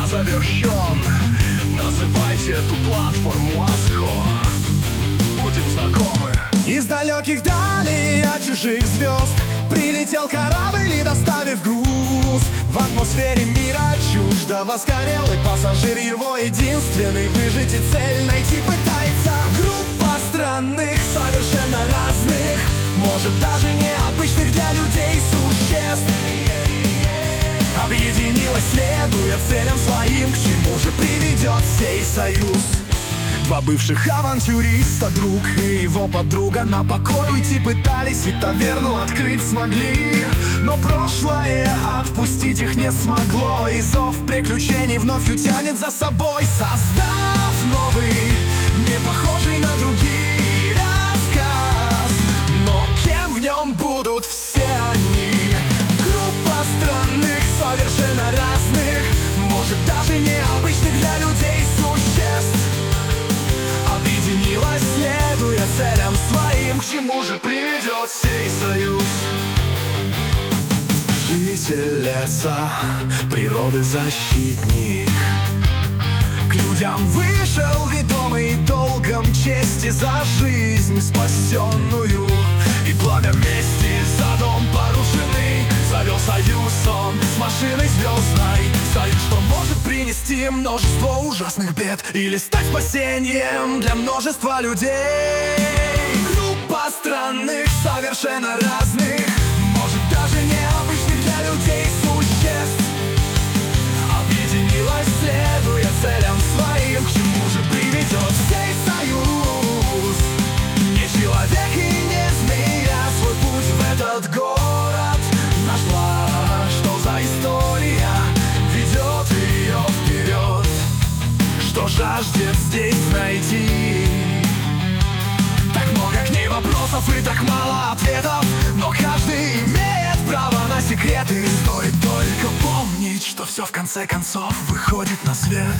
завершен. Называйте эту платформу Аско. Будем знакомы. Из далеких далей от чужих звезд прилетел корабль и доставив груз. В атмосфере мира чуждого сгорелый пассажир, его единственный выжить и цель найти пытается. Группа странных, совершенно разных, может даже необычных для людей существ, объединилась, следуя целям своим, к чему же приведет сей союз. Два бывших авантюриста, друг и его подруга, на покой уйти пытались и таверну открыть смогли. Но прошлое отпустить их не смогло, и зов приключений вновь утянет за собой, создав новый, не похожий на другие рассказ. Но кем в нем будут все они? Группа странных, совершенно разных, может даже необычных для людей существ, объединилась, следуя целям своим, к чему же приведет сей союз. Житель леса, природы защитник, к людям вышел, ведомый долгом чести за жизнь спасенную. И пламя мести за дом порушенный завел союз он с машиной звездной. Союз, что может принести множество ужасных бед или стать спасением для множества людей. Группа странных, совершенно разных, может даже необычных для людей существ, объединилась, следуя целям своим, к чему же приведет сей союз. Не человек и не змея свой путь в этот город нашла. Что за история ведет ее вперед? Что жаждет здесь найти? Так много к ней вопросов и так мало ответов, но каждый имеет право на секреты. Стоит только помнить, что все в конце концов выходит на свет.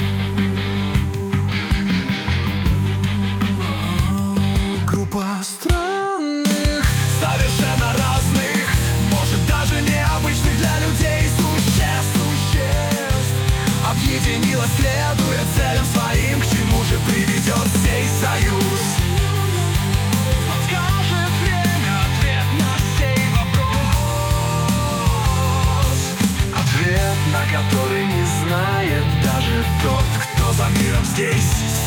Группа странных, совершенно разных, может даже необычных для людей существ, объединилась, следуя целям своим, к чему же приведет сей союз. Подскажет время ответ на сей вопрос, ответ на который не знает даже тот, кто за миром здесь